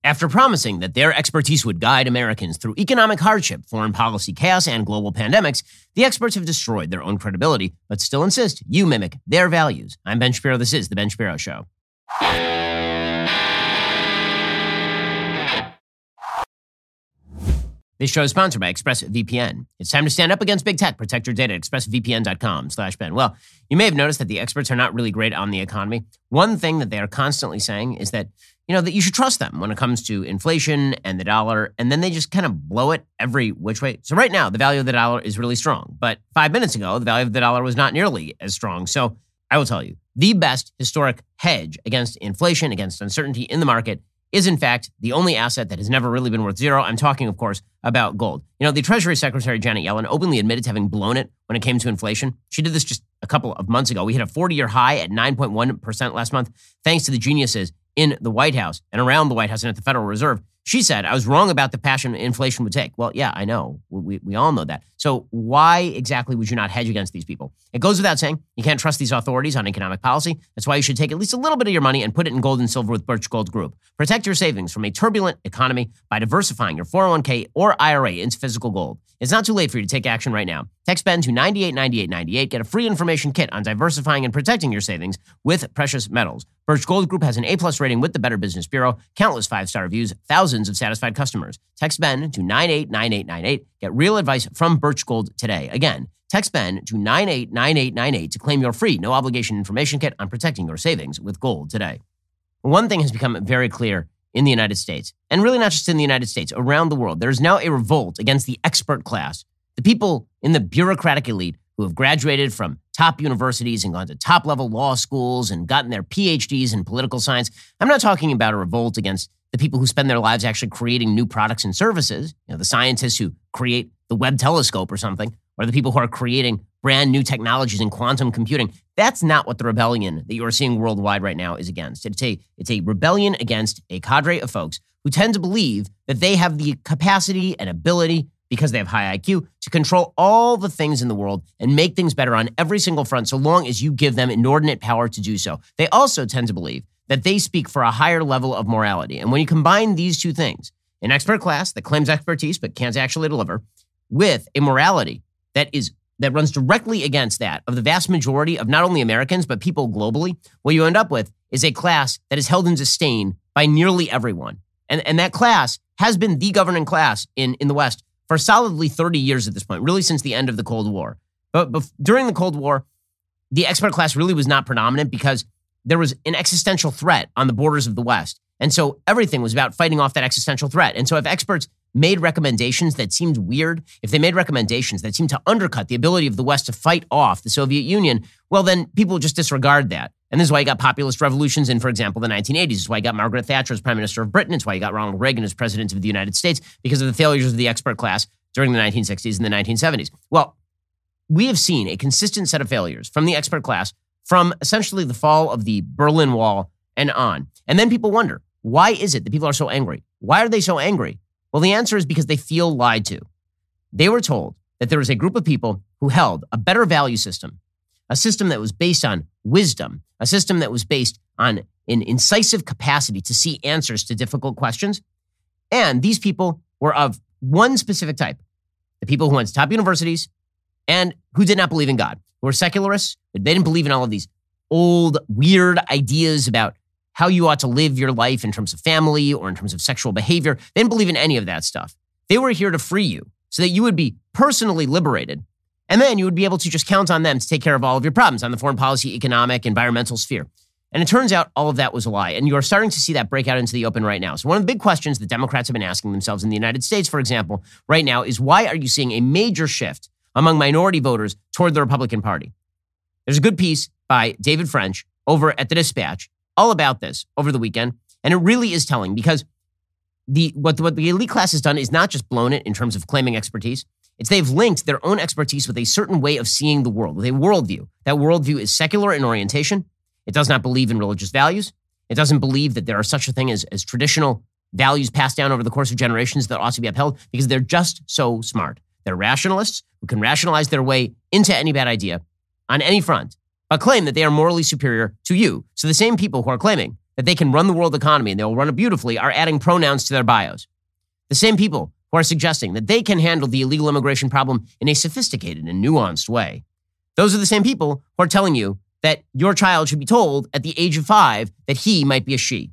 After promising that their expertise would guide Americans through economic hardship, foreign policy chaos, and global pandemics, the experts have destroyed their own credibility, but still insist you mimic their values. I'm Ben Shapiro. This is The Ben Shapiro Show. This show is sponsored by ExpressVPN. It's time to stand up against big tech. Protect your data at expressvpn.com/Ben. Well, you may have noticed that the experts are not really great on the economy. One thing that they are constantly saying is that, that you should trust them when it comes to inflation and the dollar, and then they just kind of blow it every which way. So right now, the value of the dollar is really strong. But 5 minutes ago, the value of the dollar was not nearly as strong. So I will tell you, the best historic hedge against inflation, against uncertainty in the market is, in fact, the only asset that has never really been worth zero. I'm talking, of course, about gold. The Treasury Secretary, Janet Yellen, openly admitted to having blown it when it came to inflation. She did this just a couple of months ago. We hit a 40-year high at 9.1% last month, thanks to the geniuses in the White House and around the White House and at the Federal Reserve. She said, I was wrong about the passion inflation would take. Well, yeah, I know. We all know that. So why exactly would you not hedge against these people? It goes without saying, you can't trust these authorities on economic policy. That's why you should take at least a little bit of your money and put it in gold and silver with Birch Gold Group. Protect your savings from a turbulent economy by diversifying your 401k or IRA into physical gold. It's not too late for you to take action right now. Text Ben to 989898. Get a free information kit on diversifying and protecting your savings with precious metals. Birch Gold Group has an A+ rating with the Better Business Bureau, countless 5-star reviews, thousands of satisfied customers. Text Ben to 989898. Get real advice from Birch Gold today. Again, text Ben to 989898 to claim your free, no-obligation information kit on protecting your savings with gold today. One thing has become very clear in the United States, and really not just in the United States, around the world. There is now a revolt against the expert class, the people in the bureaucratic elite who have graduated from top universities and gone to top-level law schools and gotten their PhDs in political science. I'm not talking about a revolt against the people who spend their lives actually creating new products and services, the scientists who create the Webb telescope or something, or the people who are creating brand new technologies in quantum computing. That's not what the rebellion that you are seeing worldwide right now is against. It's a rebellion against a cadre of folks who tend to believe that they have the capacity and ability, because they have high IQ, to control all the things in the world and make things better on every single front so long as you give them inordinate power to do so. They also tend to believe that they speak for a higher level of morality. And when you combine these two things, an expert class that claims expertise but can't actually deliver, with a morality that runs directly against that of the vast majority of not only Americans, but people globally, what you end up with is a class that is held in disdain by nearly everyone. And that class has been the governing class in the West for solidly 30 years at this point, really since the end of the Cold War. But during the Cold War, the expert class really was not predominant because there was an existential threat on the borders of the West. And so everything was about fighting off that existential threat. And so if experts made recommendations that seemed weird, if they made recommendations that seemed to undercut the ability of the West to fight off the Soviet Union, well, then people just disregard that. And this is why you got populist revolutions in, for example, the 1980s. This is why you got Margaret Thatcher as Prime Minister of Britain. It's why you got Ronald Reagan as President of the United States, because of the failures of the expert class during the 1960s and the 1970s. Well, we have seen a consistent set of failures from the expert class from essentially the fall of the Berlin Wall and on. And then people wonder, why is it that people are so angry? Why are they so angry? Well, the answer is because they feel lied to. They were told that there was a group of people who held a better value system, a system that was based on wisdom, a system that was based on an incisive capacity to see answers to difficult questions. And these people were of one specific type, the people who went to top universities and who did not believe in God, who were secularists. They didn't believe in all of these old, weird ideas about how you ought to live your life in terms of family or in terms of sexual behavior. They didn't believe in any of that stuff. They were here to free you so that you would be personally liberated. And then you would be able to just count on them to take care of all of your problems on the foreign policy, economic, environmental sphere. And it turns out all of that was a lie. And you are starting to see that break out into the open right now. So one of the big questions that Democrats have been asking themselves in the United States, for example, right now is, why are you seeing a major shift among minority voters toward the Republican Party? There's a good piece by David French over at The Dispatch all about this over the weekend. And it really is telling, because what the elite class has done is not just blown it in terms of claiming expertise. It's they've linked their own expertise with a certain way of seeing the world, with a worldview. That worldview is secular in orientation. It does not believe in religious values. It doesn't believe that there are such a thing as traditional values passed down over the course of generations that ought to be upheld, because they're just so smart. They're rationalists who can rationalize their way into any bad idea on any front, but claim that they are morally superior to you. So the same people who are claiming that they can run the world economy and they'll run it beautifully are adding pronouns to their bios. The same people who are suggesting that they can handle the illegal immigration problem in a sophisticated and nuanced way. Those are the same people who are telling you that your child should be told at the age of 5 that he might be a she.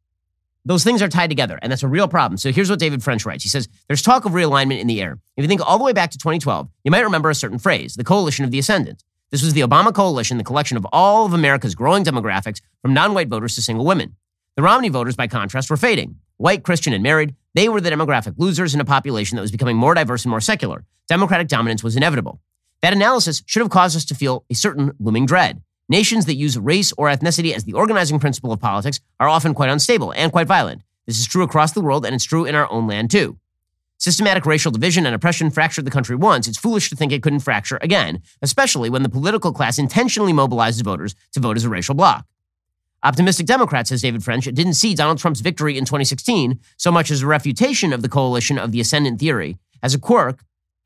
Those things are tied together, and that's a real problem. So here's what David French writes. He says, there's talk of realignment in the air. If you think all the way back to 2012, you might remember a certain phrase, the coalition of the ascendant. This was the Obama coalition, the collection of all of America's growing demographics from non-white voters to single women. The Romney voters, by contrast, were fading. White, Christian, and married, they were the demographic losers in a population that was becoming more diverse and more secular. Democratic dominance was inevitable. That analysis should have caused us to feel a certain looming dread. Nations that use race or ethnicity as the organizing principle of politics are often quite unstable and quite violent. This is true across the world, and it's true in our own land, too. Systematic racial division and oppression fractured the country once. It's foolish to think it couldn't fracture again, especially when the political class intentionally mobilizes voters to vote as a racial bloc. Optimistic Democrats, says David French, didn't see Donald Trump's victory in 2016 so much as a refutation of the coalition of the ascendant theory as a quirk,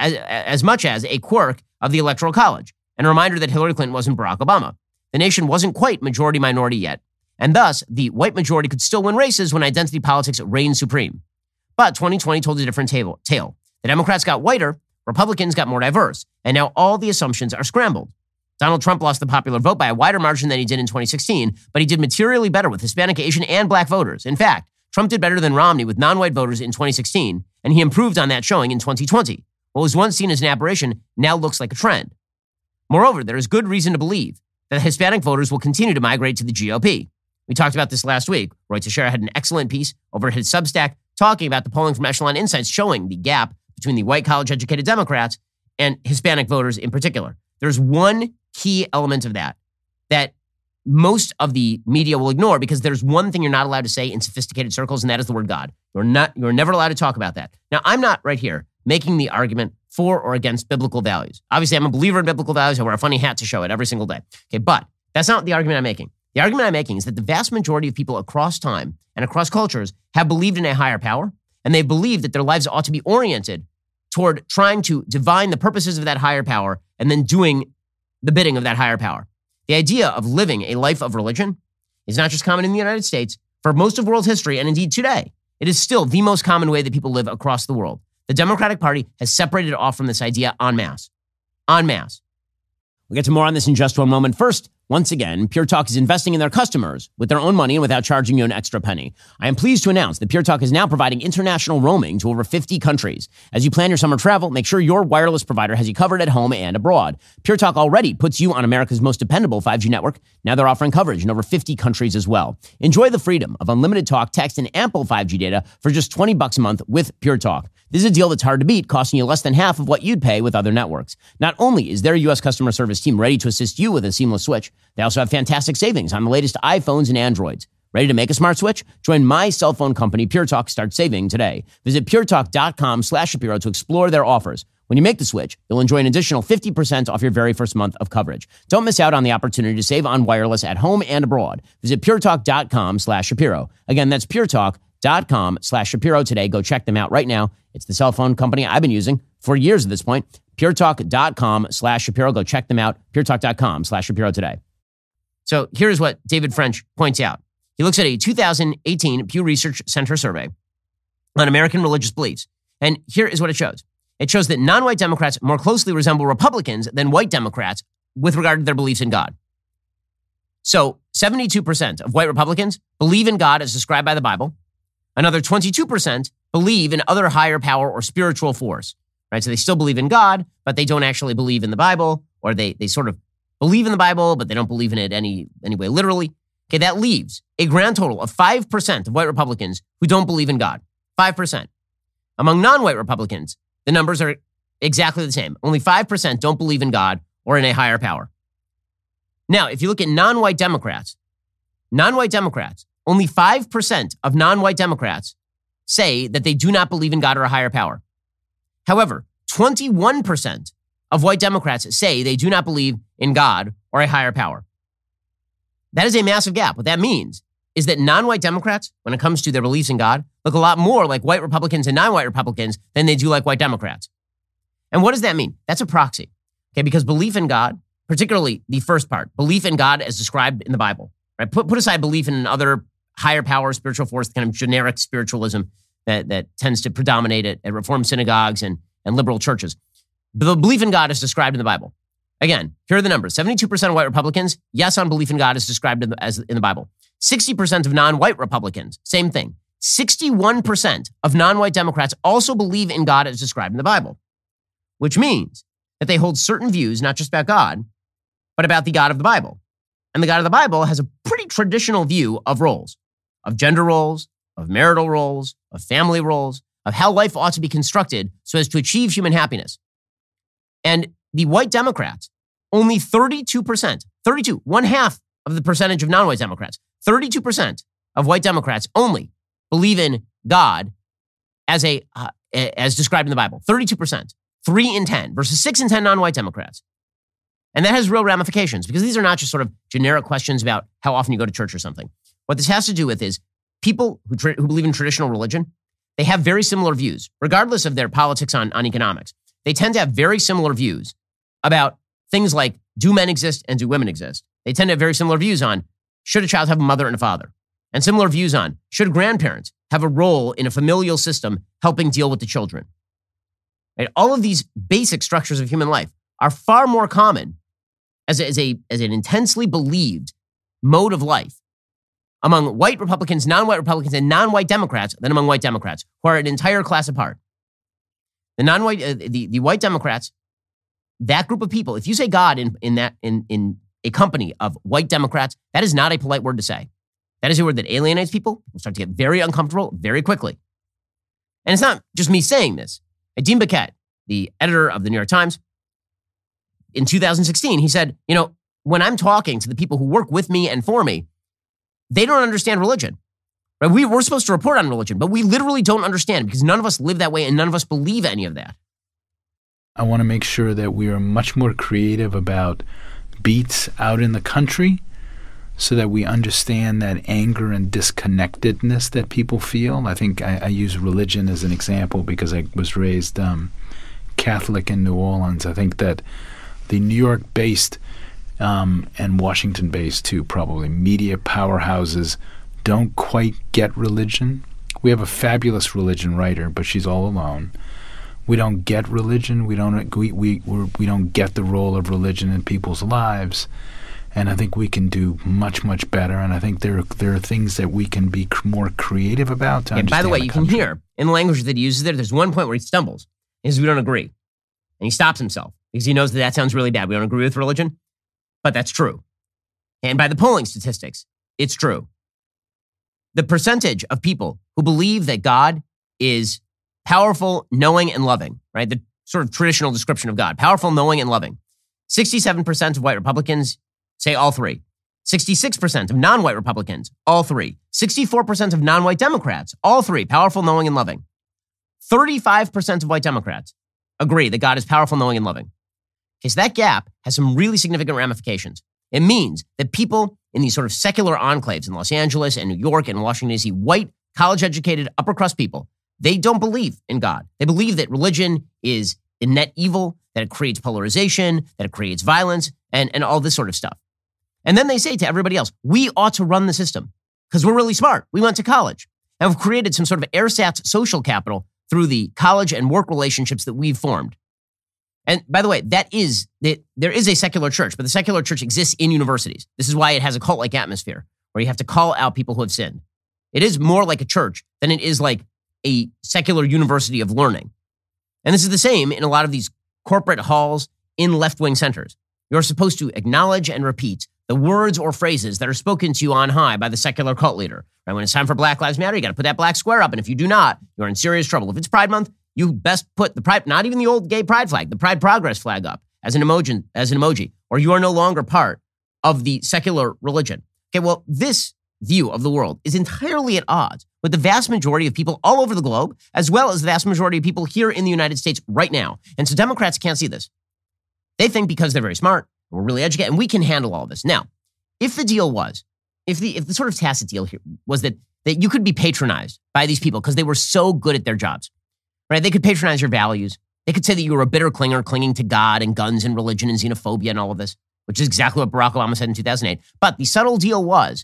as much as a quirk of the Electoral College, and a reminder that Hillary Clinton wasn't Barack Obama. The nation wasn't quite majority-minority yet, and thus the white majority could still win races when identity politics reigned supreme. But 2020 told a different tale. The Democrats got whiter, Republicans got more diverse, and now all the assumptions are scrambled. Donald Trump lost the popular vote by a wider margin than he did in 2016, but he did materially better with Hispanic, Asian, and black voters. In fact, Trump did better than Romney with non-white voters in 2016, and he improved on that showing in 2020. What was once seen as an aberration now looks like a trend. Moreover, there is good reason to believe that Hispanic voters will continue to migrate to the GOP. We talked about this last week. Roy Teixeira had an excellent piece over at his Substack talking about the polling from Echelon Insights showing the gap between the white college-educated Democrats and Hispanic voters in particular. There's one key element of that most of the media will ignore because there's one thing you're not allowed to say in sophisticated circles, and that is the word God. You're never allowed to talk about that. Now, I'm not right here making the argument for or against biblical values. Obviously, I'm a believer in biblical values. I wear a funny hat to show it every single day. Okay, but that's not the argument I'm making. The argument I'm making is that the vast majority of people across time and across cultures have believed in a higher power, and they believe that their lives ought to be oriented toward trying to divine the purposes of that higher power and then doing the bidding of that higher power. The idea of living a life of religion is not just common in the United States. For most of world history, and indeed today, it is still the most common way that people live across the world. The Democratic Party has separated off from this idea en masse. En masse. We'll get to more on this in just one moment. First, once again, Pure Talk is investing in their customers with their own money and without charging you an extra penny. I am pleased to announce that Pure Talk is now providing international roaming to over 50 countries. As you plan your summer travel, make sure your wireless provider has you covered at home and abroad. Pure Talk already puts you on America's most dependable 5G network. Now they're offering coverage in over 50 countries as well. Enjoy the freedom of unlimited talk, text, and ample 5G data for just $20 a month with Pure Talk. This is a deal that's hard to beat, costing you less than half of what you'd pay with other networks. Not only is their U.S. customer service team ready to assist you with a seamless switch, they also have fantastic savings on the latest iPhones and Androids. Ready to make a smart switch? Join my cell phone company, Pure Talk. Start saving today. Visit puretalk.com/Shapiro to explore their offers. When you make the switch, you'll enjoy an additional 50% off your very first month of coverage. Don't miss out on the opportunity to save on wireless at home and abroad. Visit puretalk.com/Shapiro. Again, that's puretalk.com/Shapiro today. Go check them out right now. It's the cell phone company I've been using for years at this point. puretalk.com/Shapiro. Go check them out. puretalk.com/Shapiro today. So here's what David French points out. He looks at a 2018 Pew Research Center survey on American religious beliefs. And here is what it shows. It shows that non-white Democrats more closely resemble Republicans than white Democrats with regard to their beliefs in God. So 72% of white Republicans believe in God as described by the Bible. Another 22% believe in other higher power or spiritual force, right? So they still believe in God, but they don't actually believe in the Bible, or they sort of believe in the Bible, but they don't believe in it any way literally. Okay, that leaves a grand total of 5% of white Republicans who don't believe in God. 5%. Among non-white Republicans, the numbers are exactly the same. Only 5% don't believe in God or in a higher power. Now, if you look at non-white Democrats, only 5% of non-white Democrats say that they do not believe in God or a higher power. However, 21% of white Democrats say they do not believe in God or a higher power. That is a massive gap. What that means is that non-white Democrats, when it comes to their beliefs in God, look a lot more like white Republicans and non-white Republicans than they do like white Democrats. And what does that mean? That's a proxy. Okay, because belief in God, particularly the first part, belief in God as described in the Bible, right? Put aside belief in other higher power, spiritual force, kind of generic spiritualism that tends to predominate at Reformed synagogues and liberal churches. The belief in God is described in the Bible. Again, here are the numbers. 72% of white Republicans, yes on belief in God is described in the Bible. 60% of non-white Republicans, same thing. 61% of non-white Democrats also believe in God as described in the Bible, which means that they hold certain views, not just about God, but about the God of the Bible. And the God of the Bible has a pretty traditional view of roles, of gender roles, of marital roles, of family roles, of how life ought to be constructed so as to achieve human happiness. And the white Democrats, only 32%, 1/2 of the percentage of non-white Democrats, 32% of white Democrats only believe in God as described in the Bible. 32%, 3 in 10 versus 6 in 10 non-white Democrats. And that has real ramifications because these are not just sort of generic questions about how often you go to church or something. What this has to do with is people who believe in traditional religion, they have very similar views, regardless of their politics on economics. They tend to have very similar views about things like, do men exist and do women exist? They tend to have very similar views on, should a child have a mother and a father? And similar views on, should grandparents have a role in a familial system helping deal with the children? Right? All of these basic structures of human life are far more common as an intensely believed mode of life among white Republicans, non-white Republicans, and non-white Democrats than among white Democrats, who are an entire class apart. The non-white, the white Democrats, that group of people, if you say God in a company of white Democrats, that is not a polite word to say. That is a word that alienates people. People start to get very uncomfortable very quickly. And it's not just me saying this. Dean Baquet, the editor of the New York Times, in 2016, he said, when I'm talking to the people who work with me and for me, they don't understand religion. Right? We're supposed to report on religion, but we literally don't understand because none of us live that way and none of us believe any of that. I want to make sure that we are much more creative about beats out in the country so that we understand that anger and disconnectedness that people feel. I think I use religion as an example because I was raised Catholic in New Orleans. I think that the New York-based and Washington-based too, probably, media powerhouses don't quite get religion. We have a fabulous religion writer, but she's all alone. We don't get religion. We don't get the role of religion in people's lives. And I think we can do much, much better. And I think there are things that we can be more creative about to understand. By the way, you can hear in the language that he uses there's one point where he stumbles. He says, we don't agree. And he stops himself because he knows that sounds really bad. We don't agree with religion, but that's true. And by the polling statistics, it's true. The percentage of people who believe that God is powerful, knowing, and loving, right? The sort of traditional description of God, powerful, knowing, and loving. 67% of white Republicans say all three. 66% of non-white Republicans, all three. 64% of non-white Democrats, all three, powerful, knowing, and loving. 35% of white Democrats agree that God is powerful, knowing, and loving. Okay, so that gap has some really significant ramifications. It means that people in these sort of secular enclaves in Los Angeles and New York and Washington, D.C., white, college-educated, upper-crust people, they don't believe in God. They believe that religion is a net evil, that it creates polarization, that it creates violence, and all this sort of stuff. And then they say to everybody else, we ought to run the system because we're really smart. We went to college and we've created some sort of ersatz social capital through the college and work relationships that we've formed. And by the way, there is a secular church, but the secular church exists in universities. This is why it has a cult-like atmosphere where you have to call out people who have sinned. It is more like a church than it is like a secular university of learning. And this is the same in a lot of these corporate halls in left-wing centers. You're supposed to acknowledge and repeat the words or phrases that are spoken to you on high by the secular cult leader. Right? When it's time for Black Lives Matter, you got to put that black square up. And if you do not, you're in serious trouble. If it's Pride Month, you best put the pride, not even the old gay pride flag, the Pride Progress flag up as an emoji, or you are no longer part of the secular religion. Okay, well, this view of the world is entirely at odds with the vast majority of people all over the globe, as well as the vast majority of people here in the United States right now. And so Democrats can't see this. They think because they're very smart, we're really educated, and we can handle all this. Now, if the deal was, if the sort of tacit deal here was that you could be patronized by these people because they were so good at their jobs, right? They could patronize your values. They could say that you were a bitter clinger clinging to God and guns and religion and xenophobia and all of this, which is exactly what Barack Obama said in 2008. But the subtle deal was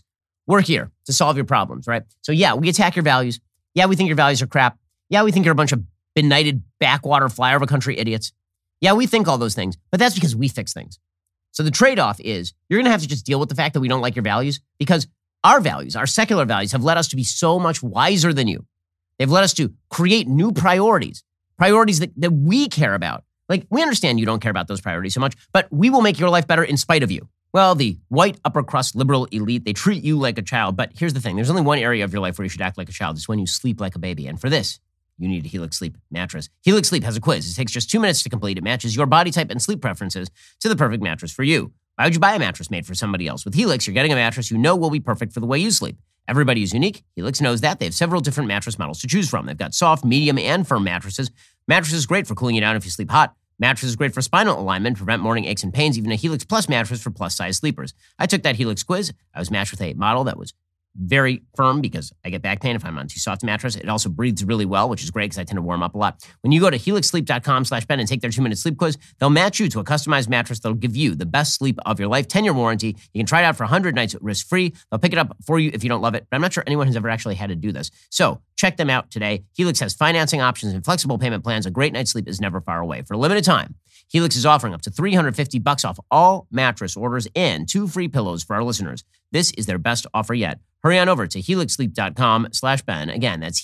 we're here to solve your problems, right? So yeah, we attack your values. Yeah, we think your values are crap. Yeah, we think you're a bunch of benighted backwater flyover country idiots. Yeah, we think all those things, but that's because we fix things. So the trade-off is you're going to have to just deal with the fact that we don't like your values because our values, our secular values, have led us to be so much wiser than you. They've led us to create new priorities that we care about. Like, we understand you don't care about those priorities so much, but we will make your life better in spite of you. Well, the white upper crust liberal elite, they treat you like a child. But here's the thing. There's only one area of your life where you should act like a child. It's when you sleep like a baby. And for this, you need a Helix Sleep mattress. Helix Sleep has a quiz. It takes just 2 minutes to complete. It matches your body type and sleep preferences to the perfect mattress for you. Why would you buy a mattress made for somebody else? With Helix, you're getting a mattress you know will be perfect for the way you sleep. Everybody is unique. Helix knows that. They have several different mattress models to choose from. They've got soft, medium, and firm mattresses. Mattresses great for cooling you down if you sleep hot. Mattress is great for spinal alignment, prevent morning aches and pains, even a Helix Plus mattress for plus-size sleepers. I took that Helix quiz. I was matched with a model that was very firm because I get back pain if I'm on too soft a mattress. It also breathes really well, which is great because I tend to warm up a lot. When you go to helixsleep.com/Ben and take their 2-minute sleep quiz, they'll match you to a customized mattress that'll give you the best sleep of your life, 10-year warranty. You can try it out for 100 nights risk-free. They'll pick it up for you if you don't love it, but I'm not sure anyone has ever actually had to do this. So check them out today. Helix has financing options and flexible payment plans. A great night's sleep is never far away. For a limited time, Helix is offering up to $350 off all mattress orders and 2 free pillows for our listeners. This is their best offer yet. Hurry on over to helixsleep.com/Ben. Again, that's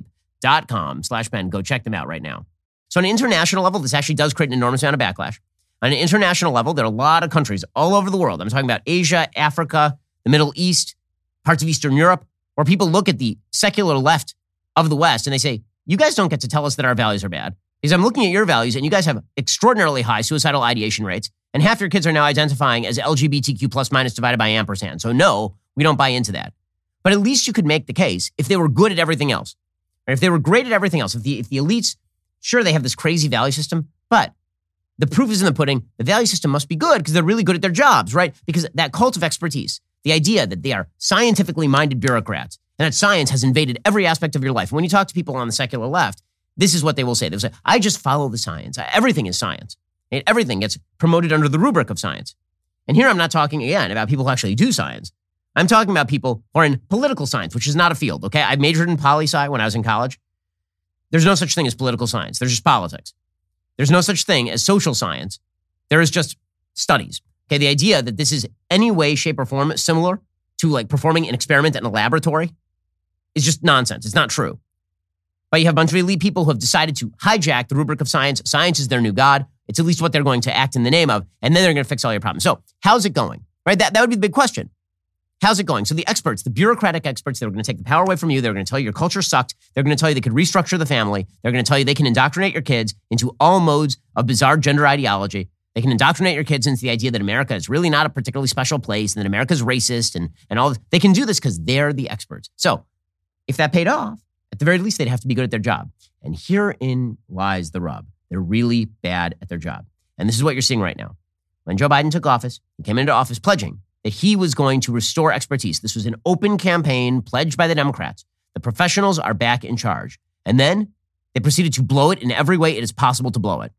helixsleep.com/Ben. Go check them out right now. So on an international level, this actually does create an enormous amount of backlash. On an international level, there are a lot of countries all over the world. I'm talking about Asia, Africa, the Middle East, parts of Eastern Europe, where people look at the secular left of the West and they say, you guys don't get to tell us that our values are bad. Because I'm looking at your values and you guys have extraordinarily high suicidal ideation rates. And half your kids are now identifying as LGBTQ plus minus divided by ampersand. So no, we don't buy into that. But at least you could make the case if they were good at everything else. Or if they were great at everything else. If the elites, sure, they have this crazy value system, but the proof is in the pudding. The value system must be good because they're really good at their jobs, right? Because that cult of expertise, the idea that they are scientifically minded bureaucrats and that science has invaded every aspect of your life. When you talk to people on the secular left, this is what they will say. They'll say, I just follow the science. Everything is science. And everything gets promoted under the rubric of science. And here I'm not talking, again, about people who actually do science. I'm talking about people who are in political science, which is not a field, okay? I majored in poli-sci when I was in college. There's no such thing as political science. There's just politics. There's no such thing as social science. There is just studies. Okay, the idea that this is any way, shape, or form similar to like performing an experiment in a laboratory is just nonsense. It's not true. But you have a bunch of elite people who have decided to hijack the rubric of science. Science is their new god. It's at least what they're going to act in the name of, and then they're going to fix all your problems. So how's it going? Right? That would be the big question. How's it going? So the experts, the bureaucratic experts, they're going to take the power away from you. They're going to tell you your culture sucked. They're going to tell you they could restructure the family. They're going to tell you they can indoctrinate your kids into all modes of bizarre gender ideology. They can indoctrinate your kids into the idea that America is really not a particularly special place and that America's racist and all this. They can do this because they're the experts. So if that paid off, at the very least, they'd have to be good at their job. And herein lies the rub. They're really bad at their job. And this is what you're seeing right now. When Joe Biden took office, he came into office pledging that he was going to restore expertise. This was an open campaign pledged by the Democrats. The professionals are back in charge. And then they proceeded to blow it in every way it is possible to blow it.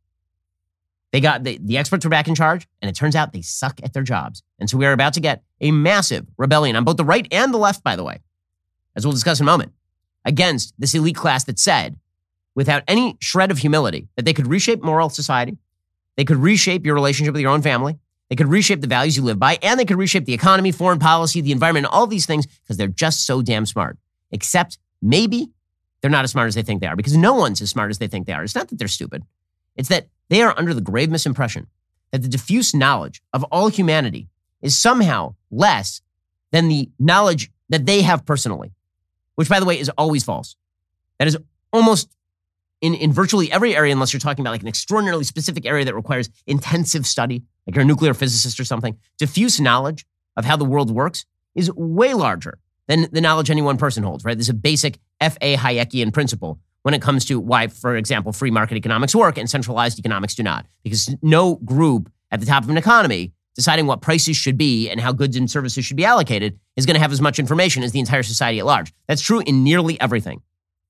They got the experts were back in charge, and it turns out they suck at their jobs. And so we are about to get a massive rebellion on both the right and the left, by the way, as we'll discuss in a moment, against this elite class that said, without any shred of humility, that they could reshape moral society, they could reshape your relationship with your own family, they could reshape the values you live by, and they could reshape the economy, foreign policy, the environment, all these things because they're just so damn smart. Except maybe they're not as smart as they think they are because no one's as smart as they think they are. It's not that they're stupid. It's that they are under the grave misimpression that the diffuse knowledge of all humanity is somehow less than the knowledge that they have personally, which, by the way, is always false. That is almost in virtually every area, unless you're talking about like an extraordinarily specific area that requires intensive study, like you're a nuclear physicist or something. Diffuse knowledge of how the world works is way larger than the knowledge any one person holds, right? This is a basic F.A. Hayekian principle when it comes to why, for example, free market economics work and centralized economics do not. Because no group at the top of an economy deciding what prices should be and how goods and services should be allocated is going to have as much information as the entire society at large. That's true in nearly everything.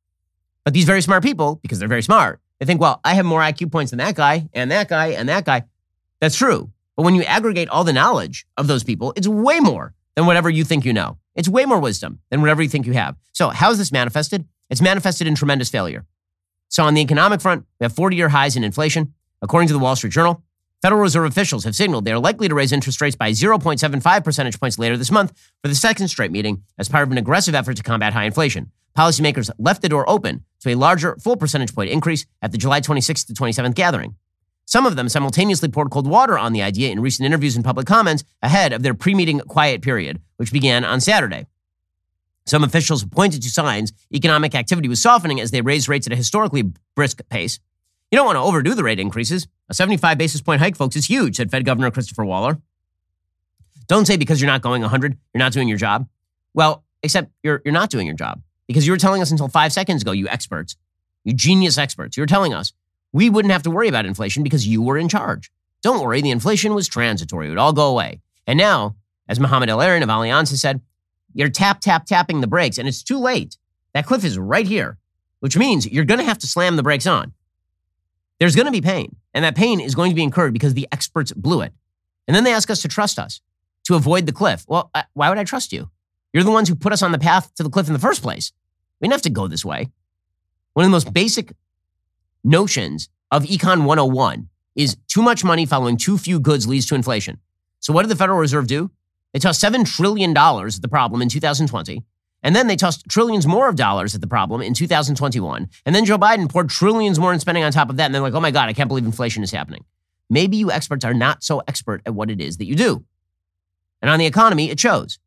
But these very smart people, because they're very smart, they think, well, I have more IQ points than that guy and that guy and that guy. That's true. But when you aggregate all the knowledge of those people, it's way more than whatever you think you know. It's way more wisdom than whatever you think you have. So how is this manifested? It's manifested in tremendous failure. So on the economic front, we have 40-year highs in inflation. According to the Wall Street Journal, Federal Reserve officials have signaled they are likely to raise interest rates by 0.75 percentage points later this month for the second straight meeting as part of an aggressive effort to combat high inflation. Policymakers left the door open to a larger full percentage point increase at the July 26th to 27th gathering. Some of them simultaneously poured cold water on the idea in recent interviews and public comments ahead of their pre-meeting quiet period, which began on Saturday. Some officials pointed to signs economic activity was softening as they raised rates at a historically brisk pace. You don't want to overdo the rate increases. A 75 basis point hike, folks, is huge, said Fed Governor Christopher Waller. Don't say because you're not going 100, you're not doing your job. Well, except you're not doing your job because you were telling us until 5 seconds ago, you experts, you genius experts, you were telling us we wouldn't have to worry about inflation because you were in charge. Don't worry, the inflation was transitory. It would all go away. And now, as Mohamed El-Erian of Allianz has said, you're tapping the brakes, and it's too late. That cliff is right here, which means you're going to have to slam the brakes on. There's going to be pain, and that pain is going to be incurred because the experts blew it. And then they ask us to trust us, to avoid the cliff. Well, why would I trust you? You're the ones who put us on the path to the cliff in the first place. We didn't have to go this way. One of the most basic notions of Econ 101 is too much money following too few goods leads to inflation. So what did the Federal Reserve do? They tossed $7 trillion at the problem in 2020. And then they tossed trillions more of dollars at the problem in 2021. And then Joe Biden poured trillions more in spending on top of that. And they're like, oh my God, I can't believe inflation is happening. Maybe you experts are not so expert at what it is that you do. And on the economy, it shows.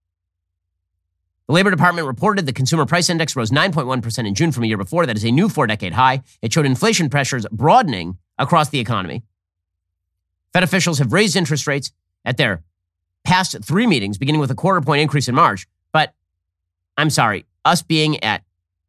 The Labor Department reported the Consumer Price Index rose 9.1% in June from a year before. That is a new 4-decade high. It showed inflation pressures broadening across the economy. Fed officials have raised interest rates at their past 3 meetings, beginning with a quarter-point increase in March. But I'm sorry, us being at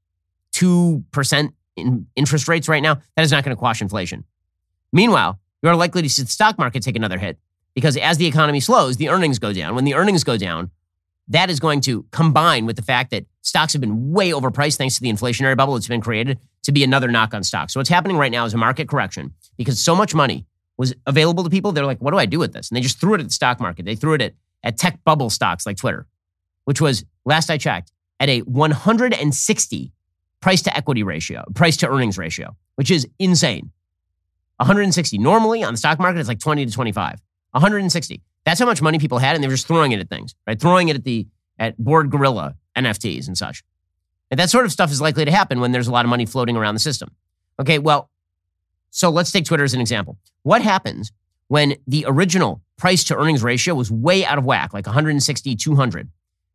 2% in interest rates right now, that is not going to quash inflation. Meanwhile, you are likely to see the stock market take another hit because as the economy slows, the earnings go down. When the earnings go down, that is going to combine with the fact that stocks have been way overpriced thanks to the inflationary bubble that's been created to be another knock on stocks. So what's happening right now is a market correction because so much money was available to people. They're like, what do I do with this? And they just threw it at the stock market. They threw it at tech bubble stocks like Twitter, which was, last I checked, at a 160 price to earnings ratio, which is insane. 160. Normally on the stock market, it's like 20 to 25. 160. That's how much money people had, and they were just throwing it at things, right? Throwing it at Bored Gorilla NFTs and such. And that sort of stuff is likely to happen when there's a lot of money floating around the system. Okay, well, so let's take Twitter as an example. What happens when the original price to earnings ratio was way out of whack, like 160, 200?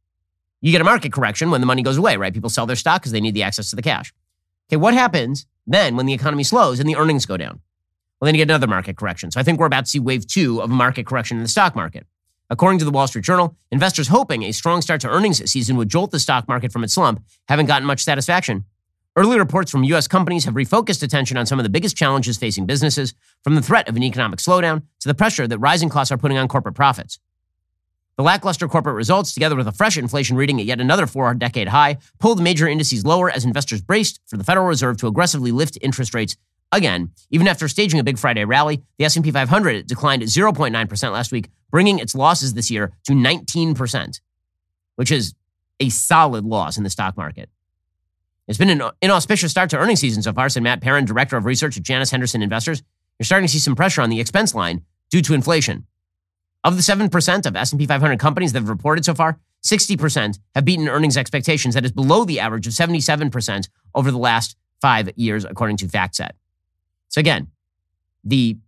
You get a market correction when the money goes away, right? People sell their stock because they need the access to the cash. Okay, what happens then when the economy slows and the earnings go down? Well, then you get another market correction. So I think we're about to see wave 2 of a market correction in the stock market. According to the Wall Street Journal, investors hoping a strong start to earnings season would jolt the stock market from its slump haven't gotten much satisfaction. Early reports from U.S. companies have refocused attention on some of the biggest challenges facing businesses, from the threat of an economic slowdown to the pressure that rising costs are putting on corporate profits. The lackluster corporate results, together with a fresh inflation reading at yet another 4-decade high, pulled major indices lower as investors braced for the Federal Reserve to aggressively lift interest rates again. Even after staging a big Friday rally, the S&P 500 declined 0.9% last week, bringing its losses this year to 19%, which is a solid loss in the stock market. It's been an inauspicious start to earnings season so far, said Matt Perrin, Director of Research at Janus Henderson Investors. You're starting to see some pressure on the expense line due to inflation. Of the 7% of S&P 500 companies that have reported so far, 60% have beaten earnings expectations. That is below the average of 77% over the last 5 years, according to FactSet. So again, the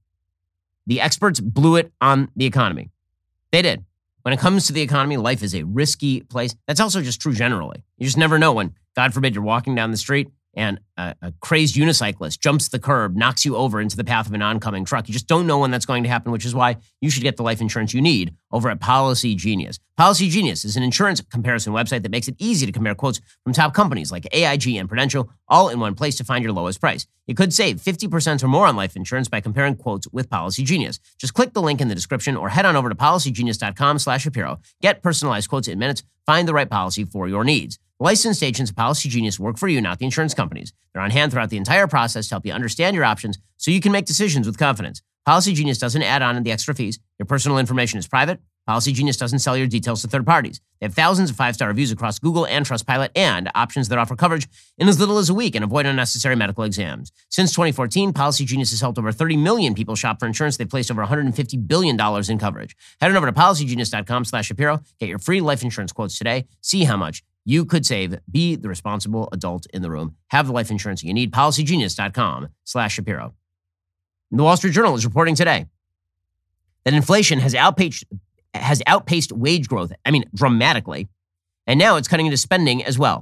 experts blew it on the economy. They did. When it comes to the economy, life is a risky place. That's also just true generally. You just never know when, God forbid, you're walking down the street and a crazed unicyclist jumps the curb, knocks you over into the path of an oncoming truck. You just don't know when that's going to happen, which is why you should get the life insurance you need over at Policy Genius. Policy Genius is an insurance comparison website that makes it easy to compare quotes from top companies like AIG and Prudential, all in one place to find your lowest price. You could save 50% or more on life insurance by comparing quotes with Policy Genius. Just click the link in the description or head on over to policygenius.com/Shapiro. Get personalized quotes in minutes. Find the right policy for your needs. Licensed agents of Policy Genius work for you, not the insurance companies. They're on hand throughout the entire process to help you understand your options so you can make decisions with confidence. Policy Genius doesn't add on the extra fees. Your personal information is private. Policy Genius doesn't sell your details to third parties. They have thousands of 5-star reviews across Google and Trustpilot and options that offer coverage in as little as a week and avoid unnecessary medical exams. Since 2014, Policy Genius has helped over 30 million people shop for insurance. They've placed over $150 billion in coverage. Head on over to policygenius.com/Shapiro. Get your free life insurance quotes today. See how much you could save. Be the responsible adult in the room. Have the life insurance you need. policygenius.com/Shapiro. The Wall Street Journal is reporting today that inflation has outpaced wage growth, dramatically, and now it's cutting into spending as well.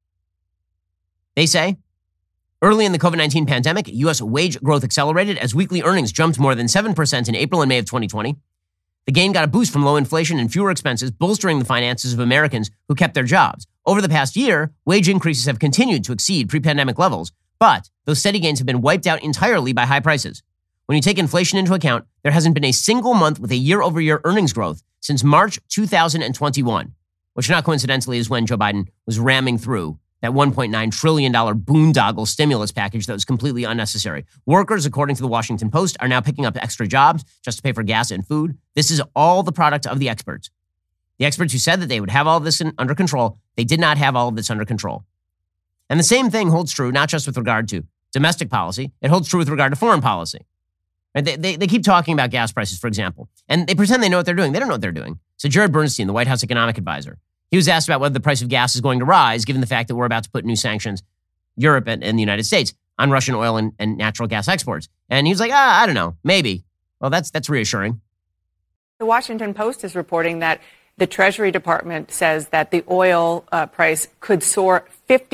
They say, early in the COVID-19 pandemic, U.S. wage growth accelerated as weekly earnings jumped more than 7% in April and May of 2020. The gain got a boost from low inflation and fewer expenses, bolstering the finances of Americans who kept their jobs. Over the past year, wage increases have continued to exceed pre-pandemic levels, but those steady gains have been wiped out entirely by high prices. When you take inflation into account, there hasn't been a single month with a year-over-year earnings growth since March 2021, which not coincidentally is when Joe Biden was ramming through that $1.9 trillion boondoggle stimulus package that was completely unnecessary. Workers, according to the Washington Post, are now picking up extra jobs just to pay for gas and food. This is all the product of the experts. The experts who said that they would have all of this under control, they did not have all of this under control. And the same thing holds true not just with regard to domestic policy, it holds true with regard to foreign policy. They keep talking about gas prices, for example, and they pretend they know what they're doing. They don't know what they're doing. So Jared Bernstein, the White House economic advisor, he was asked about whether the price of gas is going to rise, given the fact that we're about to put new sanctions, Europe and the United States, on Russian oil and natural gas exports. And he was like, I don't know, maybe. Well, that's reassuring. The Washington Post is reporting that the Treasury Department says that the oil price could soar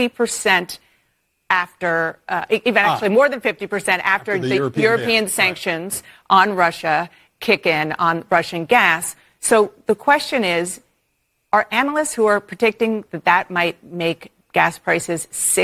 50% after, more than 50% after the European sanctions on Russia kick in on Russian gas. So the question is, are analysts who are predicting that might make gas prices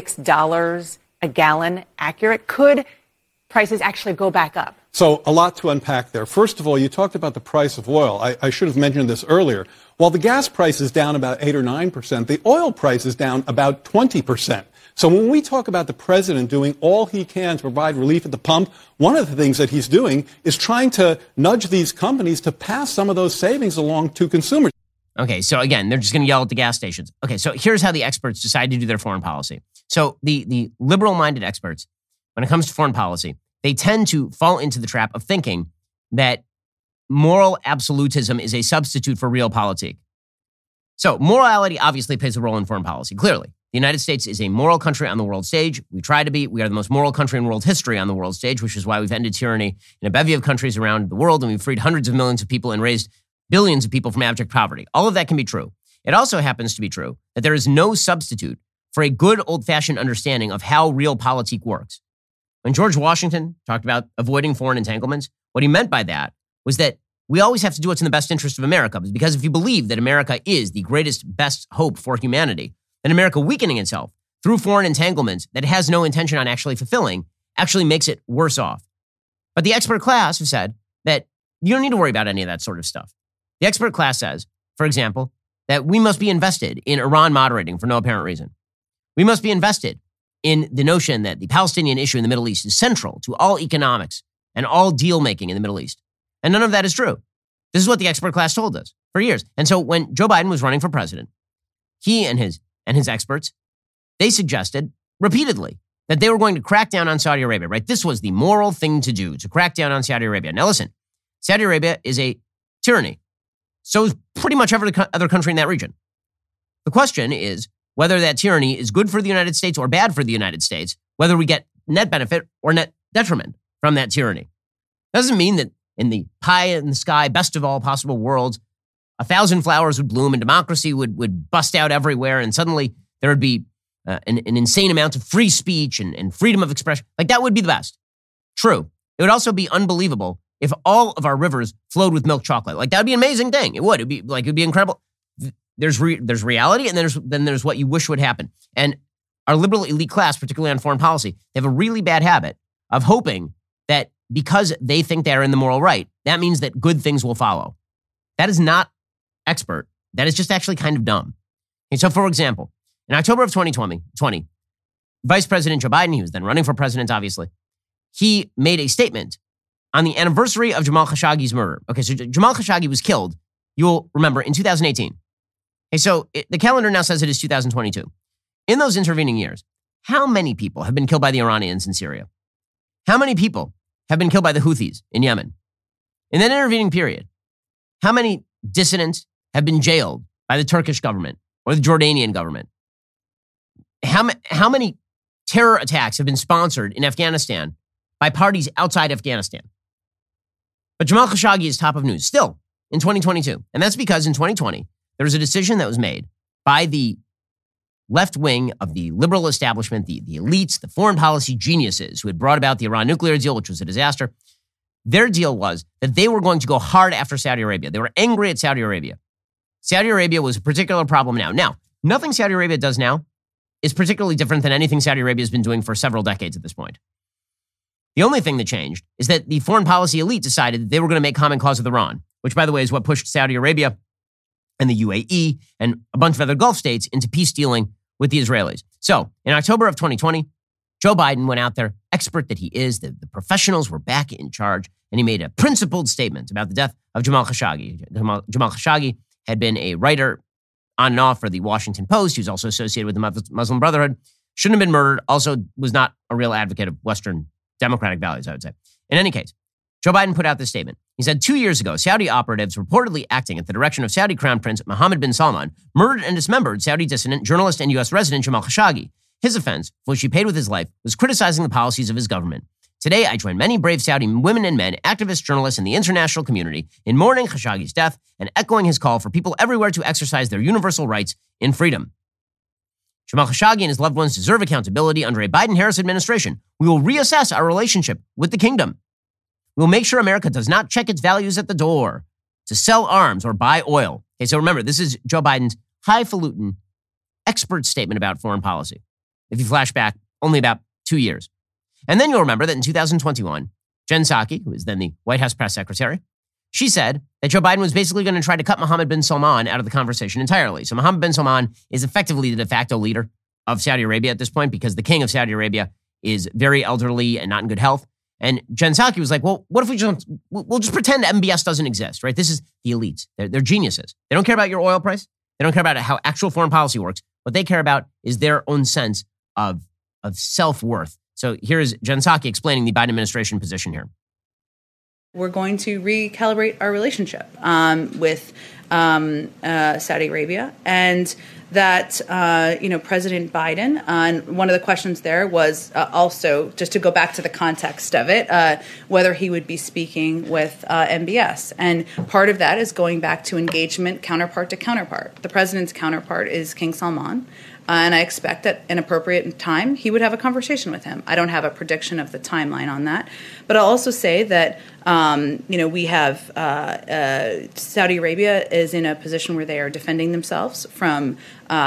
$6 a gallon accurate? Could prices actually go back up? So a lot to unpack there. First of all, you talked about the price of oil. I should have mentioned this earlier. While the gas price is down about 8 or 9%, the oil price is down about 20%. So when we talk about the president doing all he can to provide relief at the pump, one of the things that he's doing is trying to nudge these companies to pass some of those savings along to consumers. Okay, so again, they're just going to yell at the gas stations. Okay, so here's how the experts decide to do their foreign policy. So the liberal-minded experts, when it comes to foreign policy, they tend to fall into the trap of thinking that moral absolutism is a substitute for realpolitik. So morality obviously plays a role in foreign policy, clearly. The United States is a moral country on the world stage. We try to be. We are the most moral country in world history on the world stage, which is why we've ended tyranny in a bevy of countries around the world, and we've freed hundreds of millions of people and raised billions of people from abject poverty. All of that can be true. It also happens to be true that there is no substitute for a good old-fashioned understanding of how realpolitik works. When George Washington talked about avoiding foreign entanglements, what he meant by that was that we always have to do what's in the best interest of America, because if you believe that America is the greatest, best hope for humanity, then America weakening itself through foreign entanglements that it has no intention on actually fulfilling actually makes it worse off. But the expert class have said that you don't need to worry about any of that sort of stuff. The expert class says, for example, that we must be invested in Iran moderating for no apparent reason. We must be invested in the notion that the Palestinian issue in the Middle East is central to all economics and all deal-making in the Middle East. And none of that is true. This is what the expert class told us for years. And so when Joe Biden was running for president, he and his experts, they suggested repeatedly that they were going to crack down on Saudi Arabia, right? This was the moral thing to do, to crack down on Saudi Arabia. Now listen, Saudi Arabia is a tyranny. So is pretty much every other country in that region. The question is whether that tyranny is good for the United States or bad for the United States, whether we get net benefit or net detriment from that tyranny. Doesn't mean that in the pie in the sky, best of all possible worlds, 1,000 flowers would bloom and democracy would bust out everywhere, and suddenly there would be an insane amount of free speech and freedom of expression. Like, that would be the best. True. It would also be unbelievable if all of our rivers flowed with milk chocolate. Like, that would be an amazing thing. It would. It'd be incredible. There's reality, and then there's what you wish would happen. And our liberal elite class, particularly on foreign policy, they have a really bad habit of hoping that because they think they're in the moral right, that means that good things will follow. That is not expert. That is just actually kind of dumb. And so, for example, in October of 2020, Vice President Joe Biden, he was then running for president, obviously, he made a statement on the anniversary of Jamal Khashoggi's murder. Okay, so Jamal Khashoggi was killed you'll remember in 2018. Okay, so the calendar now says it is 2022. In those intervening years, how many people have been killed by the Iranians in Syria? How many people have been killed by the Houthis in Yemen? In that intervening period, how many dissidents have been jailed by the Turkish government or the Jordanian government? How many terror attacks have been sponsored in Afghanistan by parties outside Afghanistan? But Jamal Khashoggi is top of news still in 2022. And that's because in 2020, there was a decision that was made by the left wing of the liberal establishment, the elites, the foreign policy geniuses who had brought about the Iran nuclear deal, which was a disaster. Their deal was that they were going to go hard after Saudi Arabia. They were angry at Saudi Arabia. Saudi Arabia was a particular problem now. Now, nothing Saudi Arabia does now is particularly different than anything Saudi Arabia has been doing for several decades at this point. The only thing that changed is that the foreign policy elite decided that they were going to make common cause with Iran, which, by the way, is what pushed Saudi Arabia and the UAE and a bunch of other Gulf states into peace dealing with the Israelis. So in October of 2020, Joe Biden went out there, expert that he is, the professionals were back in charge, and he made a principled statement about the death of Jamal Khashoggi. Jamal Khashoggi had been a writer on and off for the Washington Post. He was also associated with the Muslim Brotherhood. Shouldn't have been murdered. Also was not a real advocate of Western democratic values, I would say. In any case, Joe Biden put out this statement. He said, 2 years ago, Saudi operatives reportedly acting at the direction of Saudi Crown Prince Mohammed bin Salman murdered and dismembered Saudi dissident, journalist, and U.S. resident Jamal Khashoggi. His offense, for which he paid with his life, was criticizing the policies of his government. Today, I join many brave Saudi women and men, activists, journalists, and the international community in mourning Khashoggi's death and echoing his call for people everywhere to exercise their universal rights in freedom. Jamal Khashoggi and his loved ones deserve accountability under a Biden-Harris administration. We will reassess our relationship with the kingdom. We will make sure America does not check its values at the door to sell arms or buy oil. Okay, so remember, this is Joe Biden's highfalutin expert statement about foreign policy. If you flash back only about 2 years. And then you'll remember that in 2021, Jen Psaki, who is then the White House press secretary, she said that Joe Biden was basically going to try to cut Mohammed bin Salman out of the conversation entirely. So Mohammed bin Salman is effectively the de facto leader of Saudi Arabia at this point because the king of Saudi Arabia is very elderly and not in good health. And Jen Psaki was like, well, what if we'll just pretend MBS doesn't exist, right? This is the elites. They're geniuses. They don't care about your oil price. They don't care about how actual foreign policy works. What they care about is their own sense of self-worth. So here is Jen Psaki explaining the Biden administration position here. We're going to recalibrate our relationship with Saudi Arabia, and that President Biden. And one of the questions there was also just to go back to the context of it, whether he would be speaking with MBS, and part of that is going back to engagement counterpart to counterpart. The president's counterpart is King Salman. And I expect at an appropriate time, he would have a conversation with him. I don't have a prediction of the timeline on that. But I'll also say that, we have Saudi Arabia is in a position where they are defending themselves from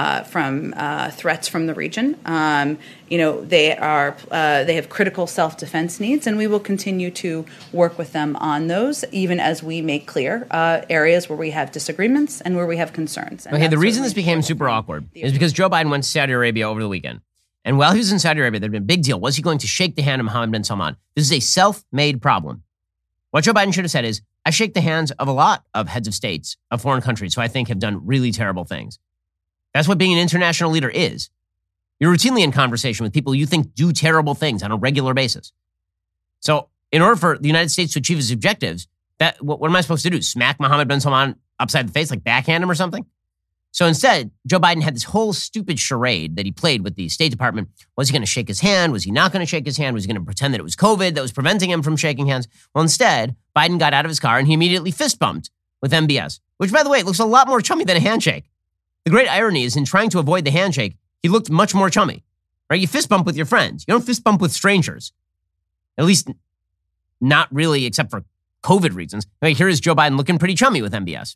threats from the region. They have critical self-defense needs, and we will continue to work with them on those, even as we make clear areas where we have disagreements and where we have concerns. And okay, the reason this became super awkward is because Joe Biden went to Saudi Arabia over the weekend. And while he was in Saudi Arabia, there had been a big deal. Was he going to shake the hand of Mohammed bin Salman? This is a self-made problem. What Joe Biden should have said is, I shake the hands of a lot of heads of states of foreign countries who I think have done really terrible things. That's what being an international leader is. You're routinely in conversation with people you think do terrible things on a regular basis. So in order for the United States to achieve its objectives, what am I supposed to do? Smack Mohammed bin Salman upside the face, like backhand him or something? So instead, Joe Biden had this whole stupid charade that he played with the State Department. Was he going to shake his hand? Was he not going to shake his hand? Was he going to pretend that it was COVID that was preventing him from shaking hands? Well, instead, Biden got out of his car and he immediately fist bumped with MBS, which, by the way, looks a lot more chummy than a handshake. The great irony is in trying to avoid the handshake, he looked much more chummy, right? You fist bump with your friends. You don't fist bump with strangers. At least not really, except for COVID reasons. Here is Joe Biden looking pretty chummy with MBS.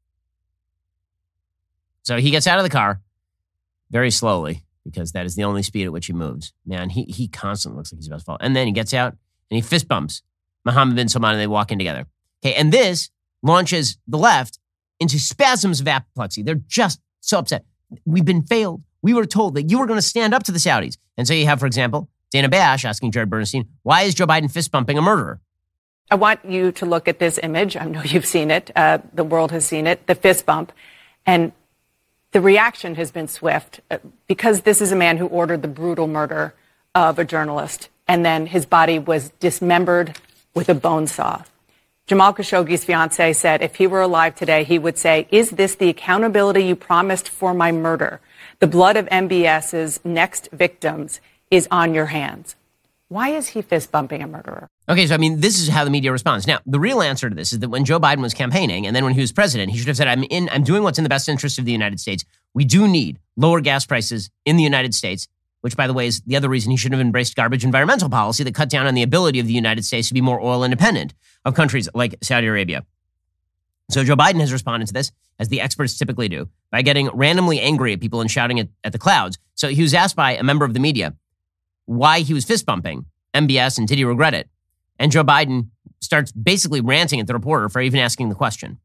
So he gets out of the car very slowly because that is the only speed at which he moves. Man, he constantly looks like he's about to fall. And then he gets out and he fist bumps Mohammed bin Salman and they walk in together. Okay, and this launches the left into spasms of apoplexy. They're just so upset. We've been failed. We were told that you were going to stand up to the Saudis. And so you have, for example, Dana Bash asking Jared Bernstein, why is Joe Biden fist bumping a murderer? I want you to look at this image. I know you've seen it. The world has seen it, the fist bump. And the reaction has been swift because this is a man who ordered the brutal murder of a journalist, and then his body was dismembered with a bone saw. Jamal Khashoggi's fiancée said if he were alive today, he would say, "Is this the accountability you promised for my murder? The blood of MBS's next victims is on your hands." Why is he fist bumping a murderer? Okay, so I mean, this is how the media responds. Now, the real answer to this is that when Joe Biden was campaigning and then when he was president, he should have said, I'm doing what's in the best interest of the United States. We do need lower gas prices in the United States, which, by the way, is the other reason he shouldn't have embraced garbage environmental policy that cut down on the ability of the United States to be more oil independent of countries like Saudi Arabia. So Joe Biden has responded to this, as the experts typically do, by getting randomly angry at people and shouting at the clouds. So he was asked by a member of the media why he was fist bumping MBS and did he regret it? And Joe Biden starts basically ranting at the reporter for even asking the question.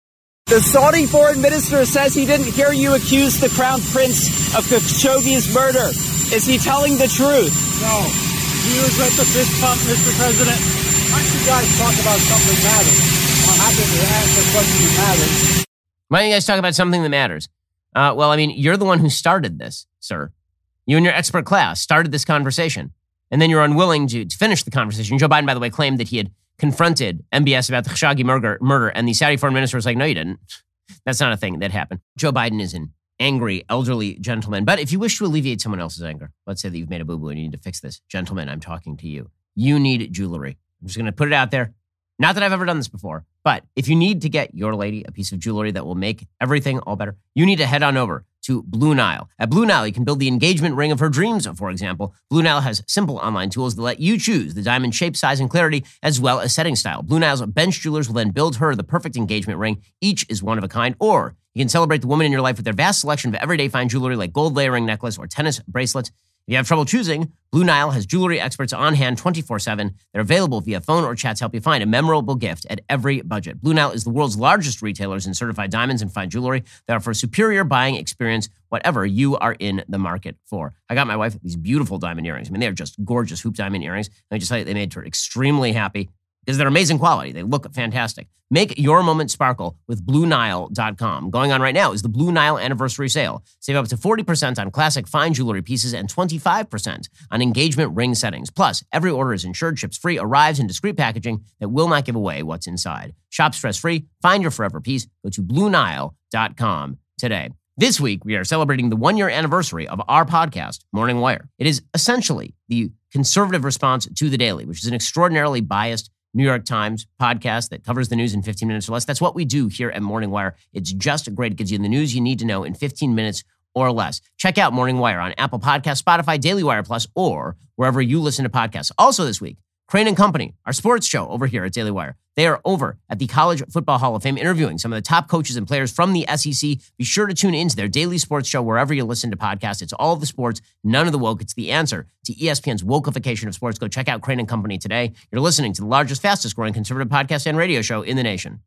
The Saudi foreign minister says he didn't hear you accuse the crown prince of Khashoggi's murder. Is he telling the truth? No. Do you regret the fist pump, Mr. President? Why don't you guys talk about something that matters? I'm happy to answer questions that matter. Why don't you guys talk about something that matters? Well, I mean, you're the one who started this, sir. You and your expert class started this conversation. And then you're unwilling to finish the conversation. Joe Biden, by the way, claimed that he had confronted MBS about the Khashoggi murder, and the Saudi foreign minister was like, no, you didn't. That's not a thing that happened. Joe Biden is an angry, elderly gentleman. But if you wish to alleviate someone else's anger, let's say that you've made a boo-boo and you need to fix this. Gentlemen, I'm talking to you. You need jewelry. I'm just going to put it out there. Not that I've ever done this before, but if you need to get your lady a piece of jewelry that will make everything all better, you need to head on over to Blue Nile. At Blue Nile, you can build the engagement ring of her dreams, for example. Blue Nile has simple online tools that let you choose the diamond shape, size, and clarity, as well as setting style. Blue Nile's bench jewelers will then build her the perfect engagement ring. Each is one of a kind, or you can celebrate the woman in your life with their vast selection of everyday fine jewelry like gold layering necklace or tennis bracelets. If you have trouble choosing, Blue Nile has jewelry experts on hand 24/7. They're available via phone or chat to help you find a memorable gift at every budget. Blue Nile is the world's largest retailers in certified diamonds and fine jewelry that offer a superior buying experience, whatever you are in the market for. I got my wife these beautiful diamond earrings. I mean, they're just gorgeous hoop diamond earrings. Let me just tell you, they made her extremely happy because they're amazing quality. They look fantastic. Make your moment sparkle with BlueNile.com. Going on right now is the Blue Nile anniversary sale. Save up to 40% on classic fine jewelry pieces and 25% on engagement ring settings. Plus, every order is insured, ships free, arrives in discreet packaging that will not give away what's inside. Shop stress-free. Find your forever piece. Go to BlueNile.com today. This week, we are celebrating the one-year anniversary of our podcast, Morning Wire. It is essentially the conservative response to The Daily, which is an extraordinarily biased New York Times podcast that covers the news in 15 minutes or less. That's what we do here at Morning Wire. It's just great. It gives you the news you need to know in 15 minutes or less. Check out Morning Wire on Apple Podcasts, Spotify, Daily Wire Plus, or wherever you listen to podcasts. Also this week, Crane & Company, our sports show over here at Daily Wire. They are over at the College Football Hall of Fame interviewing some of the top coaches and players from the SEC. Be sure to tune into their daily sports show wherever you listen to podcasts. It's all of the sports, none of the woke. It's the answer to ESPN's wokeification of sports. Go check out Crane & Company today. You're listening to the largest, fastest growing conservative podcast and radio show in the nation.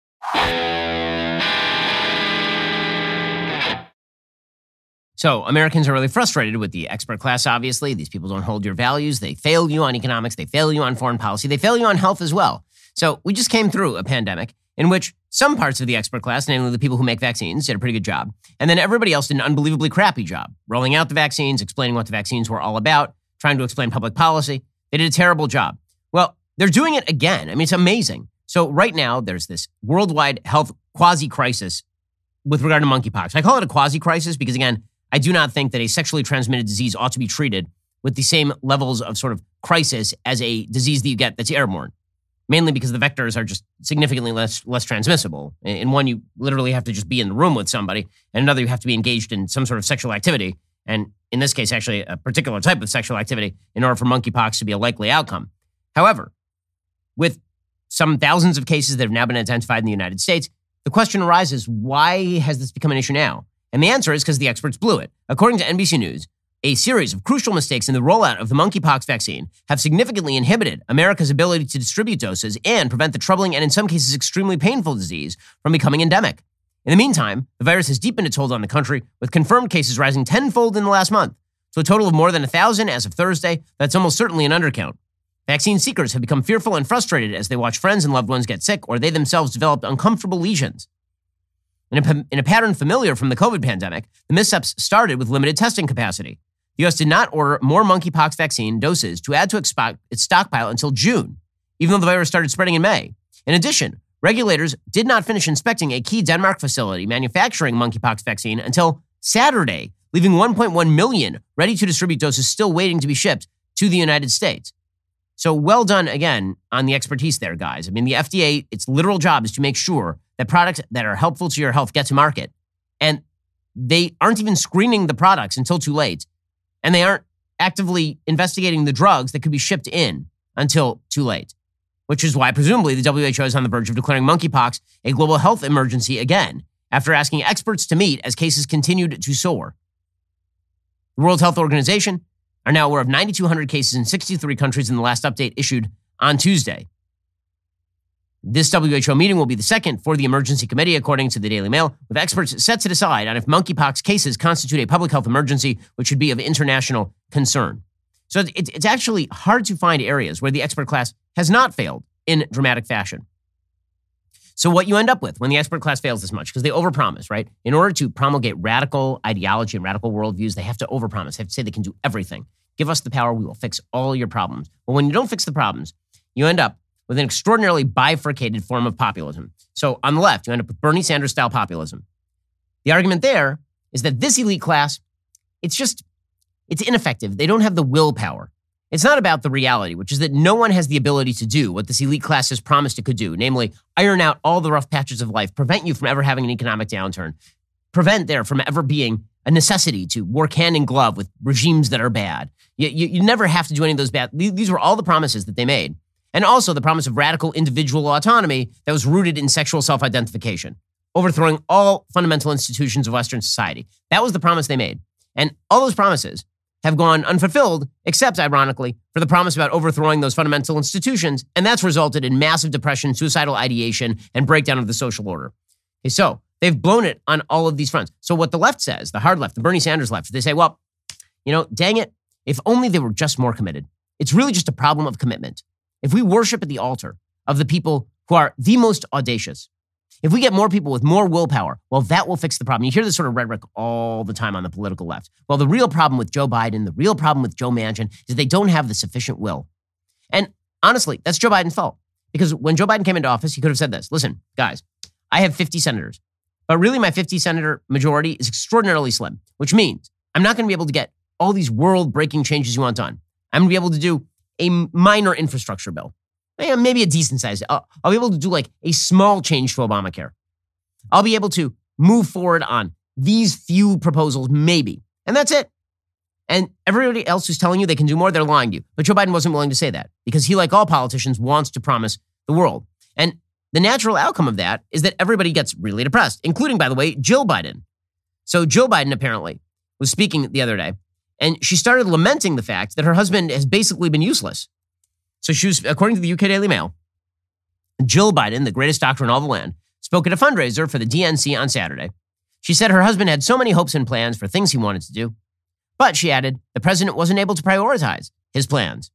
So Americans are really frustrated with the expert class, obviously. These people don't hold your values. They fail you on economics. They fail you on foreign policy. They fail you on health as well. So we just came through a pandemic in which some parts of the expert class, namely the people who make vaccines, did a pretty good job. And then everybody else did an unbelievably crappy job, rolling out the vaccines, explaining what the vaccines were all about, trying to explain public policy. They did a terrible job. Well, they're doing it again. I mean, it's amazing. So right now, there's this worldwide health quasi-crisis with regard to monkeypox. I call it a quasi-crisis because, again, I do not think that a sexually transmitted disease ought to be treated with the same levels of sort of crisis as a disease that you get that's airborne. Mainly because the vectors are just significantly less transmissible. In one, you literally have to just be in the room with somebody. And another, you have to be engaged in some sort of sexual activity. And in this case, actually a particular type of sexual activity in order for monkeypox to be a likely outcome. However, with some thousands of cases that have now been identified in the United States, the question arises, why has this become an issue now? And the answer is because the experts blew it. According to NBC News, a series of crucial mistakes in the rollout of the monkeypox vaccine have significantly inhibited America's ability to distribute doses and prevent the troubling and in some cases extremely painful disease from becoming endemic. In the meantime, the virus has deepened its hold on the country, with confirmed cases rising tenfold in the last month. To a total of more than 1,000 as of Thursday. That's almost certainly an undercount. Vaccine seekers have become fearful and frustrated as they watch friends and loved ones get sick or they themselves developed uncomfortable lesions. In a pattern familiar from the COVID pandemic, the missteps started with limited testing capacity. The U.S. did not order more monkeypox vaccine doses to add to its stockpile until June, even though the virus started spreading in May. In addition, regulators did not finish inspecting a key Denmark facility manufacturing monkeypox vaccine until Saturday, leaving 1.1 million ready-to-distribute doses still waiting to be shipped to the United States. So well done, again, on the expertise there, guys. I mean, the FDA, its literal job is to make sure that products that are helpful to your health get to market. And they aren't even screening the products until too late. And they aren't actively investigating the drugs that could be shipped in until too late, which is why presumably the WHO is on the verge of declaring monkeypox a global health emergency again, after asking experts to meet as cases continued to soar. The World Health Organization are now aware of 9,200 cases in 63 countries in the last update issued on Tuesday. This WHO meeting will be the second for the emergency committee, according to the Daily Mail, with experts set to decide on if monkeypox cases constitute a public health emergency, which should be of international concern. So it's actually hard to find areas where the expert class has not failed in dramatic fashion. So what you end up with when the expert class fails this much, because they overpromise, right? In order to promulgate radical ideology and radical worldviews, they have to overpromise. They have to say they can do everything. Give us the power, we will fix all your problems. But when you don't fix the problems, you end up with an extraordinarily bifurcated form of populism. So on the left, you end up with Bernie Sanders-style populism. The argument there is that this elite class, it's ineffective. They don't have the willpower. It's not about the reality, which is that no one has the ability to do what this elite class has promised it could do, namely iron out all the rough patches of life, prevent you from ever having an economic downturn, prevent there from ever being a necessity to work hand in glove with regimes that are bad. You never have to do any of those bad. These were all the promises that they made. And also the promise of radical individual autonomy that was rooted in sexual self-identification, overthrowing all fundamental institutions of Western society. That was the promise they made. And all those promises have gone unfulfilled, except, ironically, for the promise about overthrowing those fundamental institutions, and that's resulted in massive depression, suicidal ideation, and breakdown of the social order. Okay, so they've blown it on all of these fronts. So what the left says, the hard left, the Bernie Sanders left, they say, well, dang it, if only they were just more committed. It's really just a problem of commitment. If we worship at the altar of the people who are the most audacious, if we get more people with more willpower, well, that will fix the problem. You hear this sort of rhetoric all the time on the political left. Well, the real problem with Joe Biden, the real problem with Joe Manchin is they don't have the sufficient will. And honestly, that's Joe Biden's fault. Because when Joe Biden came into office, he could have said this. Listen, guys, I have 50 senators, but really my 50 senator majority is extraordinarily slim, which means I'm not going to be able to get all these world-breaking changes you want done. I'm going to be able to do a minor infrastructure bill, maybe a decent size. I'll be able to do like a small change to Obamacare. I'll be able to move forward on these few proposals, maybe. And that's it. And everybody else who's telling you they can do more, they're lying to you. But Joe Biden wasn't willing to say that because he, like all politicians, wants to promise the world. And the natural outcome of that is that everybody gets really depressed, including, by the way, Jill Biden. So Jill Biden apparently was speaking the other day, and she started lamenting the fact that her husband has basically been useless. So she was, according to the UK Daily Mail, Jill Biden, the greatest doctor in all the land, spoke at a fundraiser for the DNC on Saturday. She said her husband had so many hopes and plans for things he wanted to do. But, she added, the president wasn't able to prioritize his plans.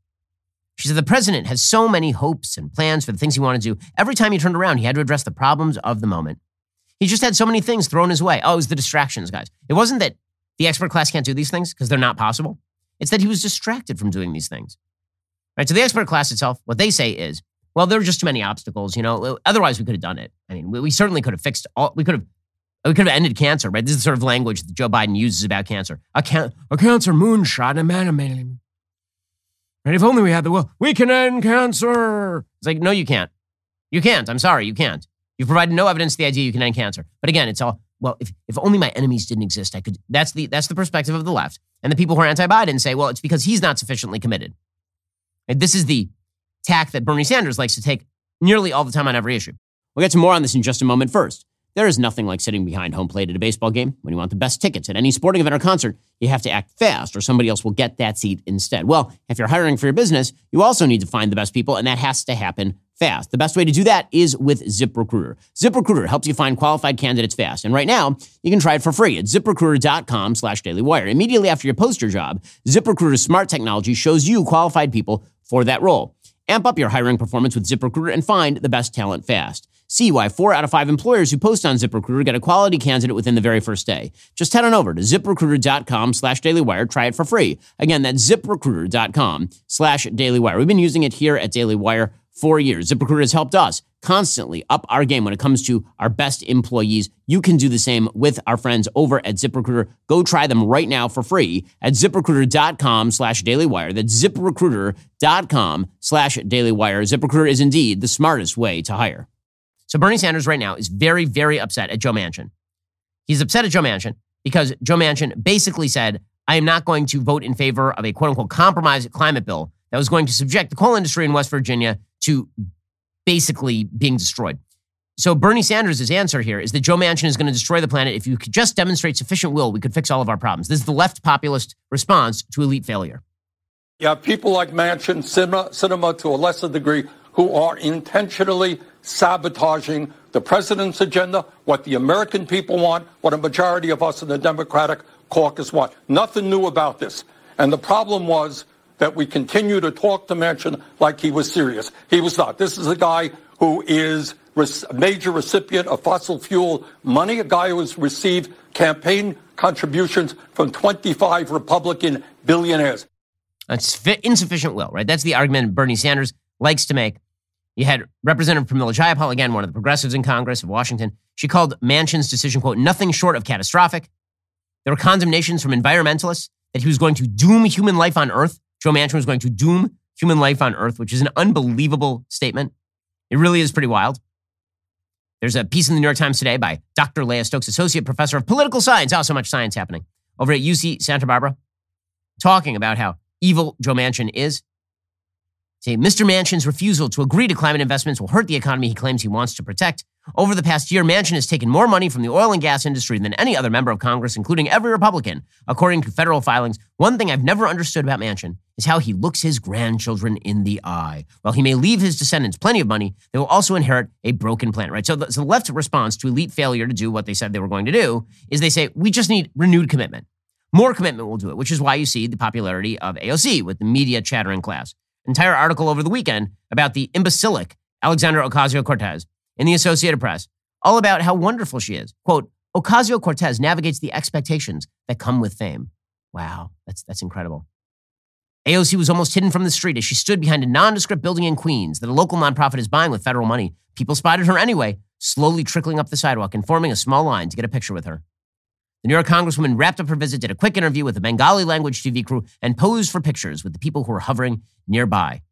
She said the president has so many hopes and plans for the things he wanted to do. Every time he turned around, he had to address the problems of the moment. He just had so many things thrown his way. Oh, it was the distractions, guys. It wasn't that the expert class can't do these things because they're not possible. It's that he was distracted from doing these things. Right? So the expert class itself, what they say is, well, there were just too many obstacles. Otherwise we could have done it. I mean, we certainly could have fixed all. We could have ended cancer. Right? This is the sort of language that Joe Biden uses about cancer. A cancer moonshot, Right? If only we had the will, we can end cancer. It's like, no, you can't. You can't. I'm sorry, you can't. You've provided no evidence to the idea you can end cancer. But again, it's all, well, if only my enemies didn't exist, I could. That's the perspective of the left. And the people who are anti-Biden say, well, it's because he's not sufficiently committed. And this is the tack that Bernie Sanders likes to take nearly all the time on every issue. We'll get to more on this in just a moment. First, there is nothing like sitting behind home plate at a baseball game. When you want the best tickets at any sporting event or concert, you have to act fast or somebody else will get that seat instead. Well, if you're hiring for your business, you also need to find the best people, and that has to happen fast. The best way to do that is with ZipRecruiter. ZipRecruiter helps you find qualified candidates fast. And right now, you can try it for free at ZipRecruiter.com/dailywire. Immediately after you post your job, ZipRecruiter's smart technology shows you qualified people for that role. Amp up your hiring performance with ZipRecruiter and find the best talent fast. See why 4 out of 5 employers who post on ZipRecruiter get a quality candidate within the very first day. Just head on over to ZipRecruiter.com/DailyWire. Try it for free. Again, that's ZipRecruiter.com/DailyWire. We've been using it here at Daily Wire for years. ZipRecruiter has helped us constantly up our game when it comes to our best employees. You can do the same with our friends over at ZipRecruiter. Go try them right now for free at ZipRecruiter.com/DailyWire. That's ZipRecruiter.com/DailyWire. ZipRecruiter is indeed the smartest way to hire. So Bernie Sanders right now is very, very upset at Joe Manchin. He's upset at Joe Manchin because Joe Manchin basically said, I am not going to vote in favor of a quote-unquote compromise climate bill that was going to subject the coal industry in West Virginia to basically being destroyed. So Bernie Sanders' answer here is that Joe Manchin is going to destroy the planet. If you could just demonstrate sufficient will, we could fix all of our problems. This is the left populist response to elite failure. You have people like Manchin, Sinema to a lesser degree, who are intentionally sabotaging the president's agenda, what the American people want, what a majority of us in the Democratic caucus want. Nothing new about this. And the problem was that we continue to talk to Manchin like he was serious. He was not. This is a guy who is a major recipient of fossil fuel money, a guy who has received campaign contributions from 25 Republican billionaires. That's insufficient will, right? That's the argument Bernie Sanders likes to make. You had Representative Pramila Jayapal, again, one of the progressives in Congress of Washington. She called Manchin's decision, quote, nothing short of catastrophic. There were condemnations from environmentalists that he was going to doom human life on Earth. Joe Manchin was going to doom human life on Earth, which is an unbelievable statement. It really is pretty wild. There's a piece in the New York Times today by Dr. Leah Stokes, Associate Professor of Political Science. Oh, so much science happening over at UC Santa Barbara, talking about how evil Joe Manchin is. Say, Mr. Manchin's refusal to agree to climate investments will hurt the economy he claims he wants to protect. Over the past year, Manchin has taken more money from the oil and gas industry than any other member of Congress, including every Republican, according to federal filings. One thing I've never understood about Manchin is how he looks his grandchildren in the eye. While he may leave his descendants plenty of money, they will also inherit a broken planet, right? So the left response to elite failure to do what they said they were going to do is they say, we just need renewed commitment. More commitment will do it, which is why you see the popularity of AOC with the media chattering class. Entire article over the weekend about the imbecilic Alexandra Ocasio-Cortez in the Associated Press, all about how wonderful she is. Quote, Ocasio-Cortez navigates the expectations that come with fame. Wow, that's incredible. AOC was almost hidden from the street as she stood behind a nondescript building in Queens that a local nonprofit is buying with federal money. People spotted her anyway, slowly trickling up the sidewalk and forming a small line to get a picture with her. The New York Congresswoman wrapped up her visit, did a quick interview with a Bengali language TV crew, and posed for pictures with the people who were hovering nearby.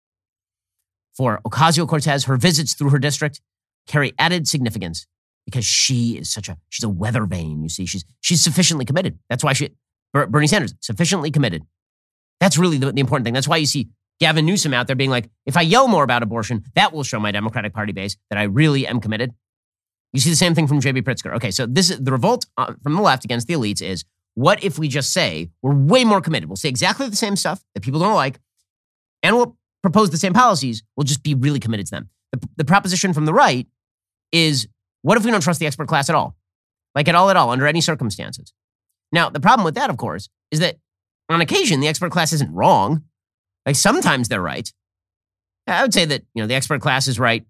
For Ocasio-Cortez, her visits through her district carry added significance because she is she's a weather vane, you see. She's sufficiently committed. That's why Bernie Sanders, sufficiently committed. That's really the important thing. That's why you see Gavin Newsom out there being like, if I yell more about abortion, that will show my Democratic Party base that I really am committed. You see the same thing from J.B. Pritzker. Okay, so this is the revolt from the left against the elites is, what if we just say we're way more committed? We'll say exactly the same stuff that people don't like, and we'll propose the same policies. We'll just be really committed to them. The proposition from the right is, what if we don't trust the expert class at all? Like at all, under any circumstances. Now, the problem with that, of course, is that on occasion, the expert class isn't wrong. Like sometimes they're right. I would say that, the expert class is right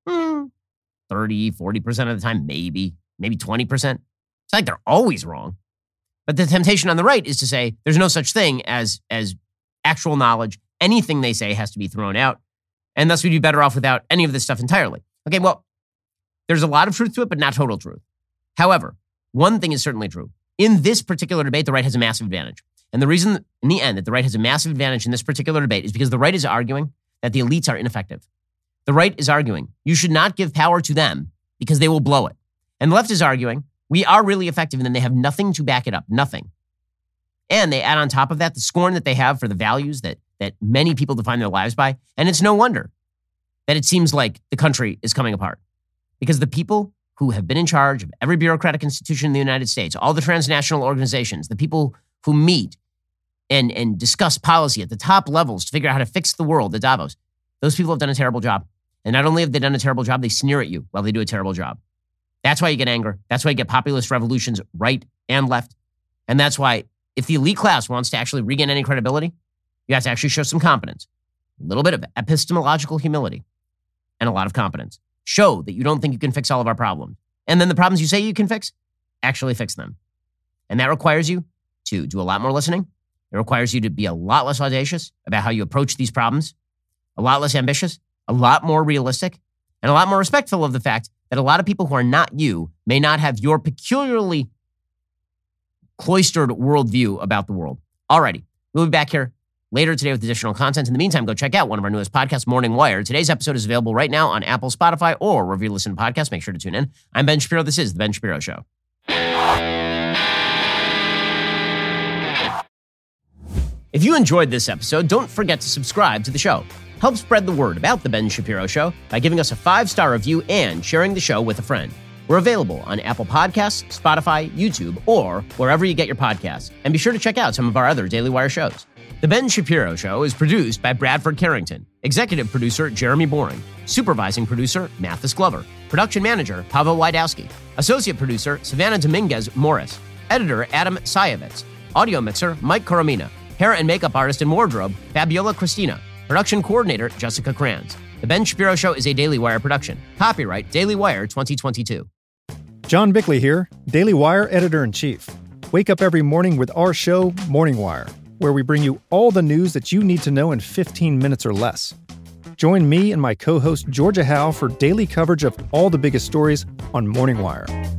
30, 40% of the time, maybe 20%. It's like they're always wrong. But the temptation on the right is to say there's no such thing as actual knowledge. Anything they say has to be thrown out. And thus we'd be better off without any of this stuff entirely. Okay, well, there's a lot of truth to it, but not total truth. However, one thing is certainly true. In this particular debate, the right has a massive advantage. And the reason, in the end, that the right has a massive advantage in this particular debate is because the right is arguing that the elites are ineffective. The right is arguing you should not give power to them because they will blow it. And the left is arguing we are really effective and then they have nothing to back it up, nothing. And they add on top of that the scorn that they have for the values that many people define their lives by. And it's no wonder that it seems like the country is coming apart. Because the people who have been in charge of every bureaucratic institution in the United States, all the transnational organizations, the people who meet and discuss policy at the top levels to figure out how to fix the world at Davos, those people have done a terrible job. And not only have they done a terrible job, they sneer at you while they do a terrible job. That's why you get anger. That's why you get populist revolutions, right and left. And that's why if the elite class wants to actually regain any credibility, you have to actually show some competence. a little bit of epistemological humility, and a lot of competence. Show that you don't think you can fix all of our problems. And then the problems you say you can fix, actually fix them. And that requires you to do a lot more listening. It requires you to be a lot less audacious about how you approach these problems, a lot less ambitious, a lot more realistic, and a lot more respectful of the fact that a lot of people who are not you may not have your peculiarly cloistered worldview about the world. Alrighty, we'll be back here later today with additional content. In the meantime, go check out one of our newest podcasts, Morning Wire. Today's episode is available right now on Apple, Spotify, or wherever you listen to podcasts. Make sure to tune in. I'm Ben Shapiro. This is The Ben Shapiro Show. If you enjoyed this episode, don't forget to subscribe to the show. Help spread the word about The Ben Shapiro Show by giving us a 5-star review and sharing the show with a friend. We're available on Apple Podcasts, Spotify, YouTube, or wherever you get your podcasts. And be sure to check out some of our other Daily Wire shows. The Ben Shapiro Show is produced by Bradford Carrington, executive producer Jeremy Boring, supervising producer Mathis Glover, production manager Pavel Wydowski, associate producer Savannah Dominguez Morris, editor Adam Sayevitz, audio mixer Mike Coromina, hair and makeup artist and wardrobe Fabiola Cristina, production coordinator Jessica Kranz. The Ben Shapiro Show is a Daily Wire production. Copyright Daily Wire 2022. John Bickley here, Daily Wire editor-in-chief. Wake up every morning with our show, Morning Wire, where we bring you all the news that you need to know in 15 minutes or less. Join me and my co-host Georgia Howe for daily coverage of all the biggest stories on Morning Wire.